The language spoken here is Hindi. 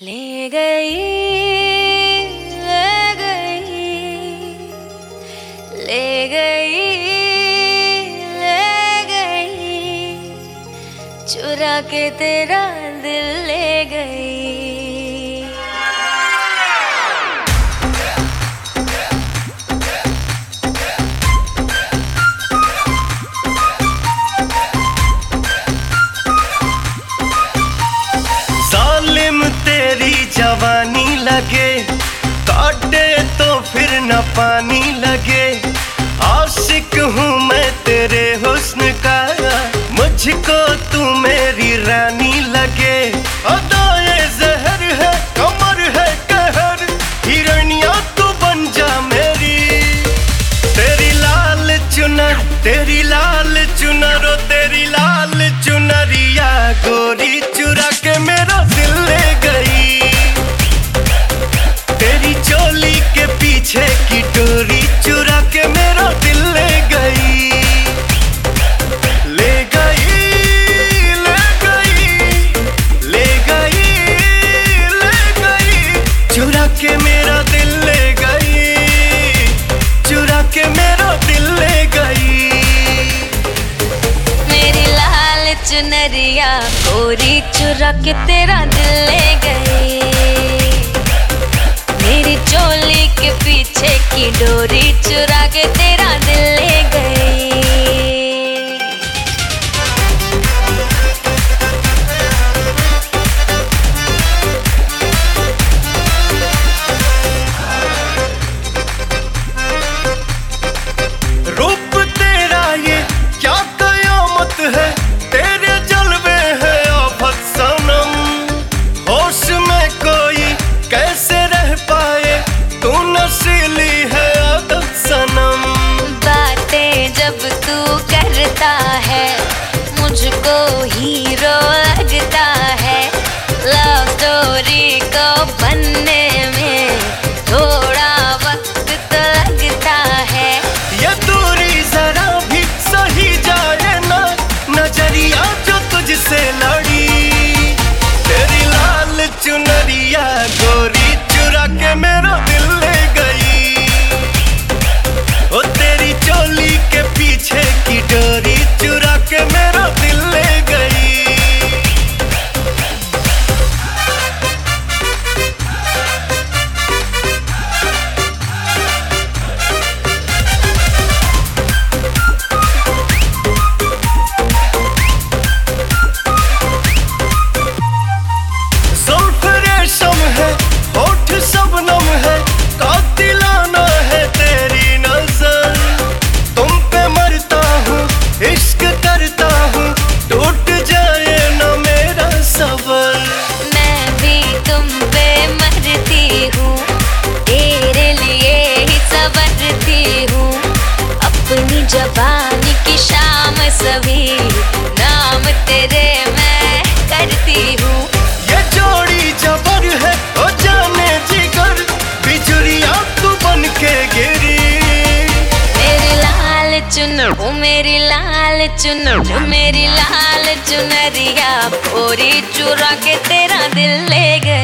ले गई, ले गई, ले गई, ले गई, चुरा के तेरा दिल ले गई। तेरी जवानी लगे काटे तो फिर न पानी लगे। आशिक हूँ मैं तेरे हुस्न का, मुझको तू मेरी रानी लगे। अदाए जहर है कमर है कहर, हिरनिया तू बन जा मेरी। तेरी लाल चुनर, तेरी लाल चुनर, ओ तेरी लाल चुनरिया गोरी चुरा के मेरा दिल ले गई। तेरी चोली के पीछे की डोरी चुरा के मेरा दिल ले गई। ले गई, ले गई, ले गई, ले गई, चुरा के मेरा दिल ले गई, चुरा के मेरा दिल ले गई। मेरी लाल चुनरिया गोरी चुरा के तेरा दिल ले गई। मेरी चोली के पीछे की डोरी चुरा के तेरा दिल ले गई। रूप तेरा ये क्या कयामत है, तेरे जलवे है आफत सनम। होश में कोई कैसे रह पाए, तू नशीली है आदत सनम। बातें जब तू करता है मुझको हीरो लगता है। लव स्टोरी को बनने में थोड़ा वक्त तो लगता है। ये दूरी जरा भी सही जाए ना, नजरिया जो तुझसे लड़ी। तेरी लाल चुनरिया गोरी चुरा के मेरा दिल ले गई। ओ तेरी चोली के पीछे की डोरी चुरा के मेरा दिल ले गई। जुल्फ रेशम है होठ शबनम है, कातिलाना है तेरी नजर। तुम पे मरता हूँ इश्क करता हूँ, टूट जाए न मेरा सबर। मैं भी तुम पे मरती हूँ, तेरे लिए ही संवरती हूँ। अपनी जवानी की शाम सभी नाम तेरे मैं करती हूँ। ये जोड़ी जबर है ओ जाने जिगर, बिजुरिया तू बन के गिरी। मेरी लाल चुनर, ओ मेरी लाल चुनर, मेरी लाल चुनरिया गोरी चुरा के तेरा दिल ले गई।